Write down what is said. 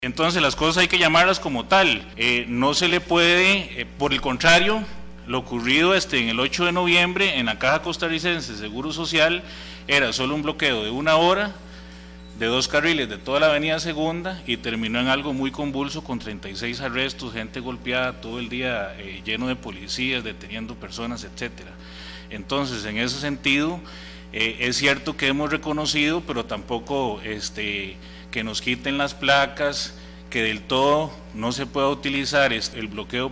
Entonces las cosas hay que llamarlas como tal, no se le puede, por el contrario, lo ocurrido en el 8 de noviembre en la Caja Costarricense de Seguro Social era solo un bloqueo de 1 hora, de 2 carriles de toda la avenida Segunda y terminó en algo muy convulso con 36 arrestos, gente golpeada todo el día, lleno de policías, deteniendo personas, etcétera. Entonces, en ese sentido, es cierto que hemos reconocido, pero tampoco que nos quiten las placas, que del todo no se pueda utilizar el bloqueo